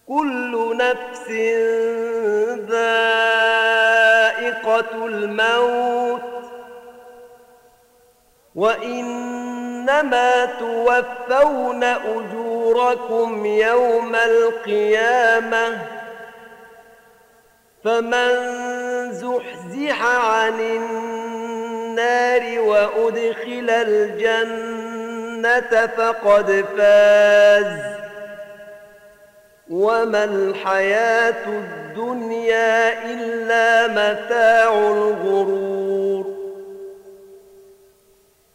كل نفس ذائقة الموت وإنما توفون أجوركم يوم القيامة فمن زحزح عن النار وأدخل الجنة فقد فاز وما الحياة الدنيا إلا متاع الغرور.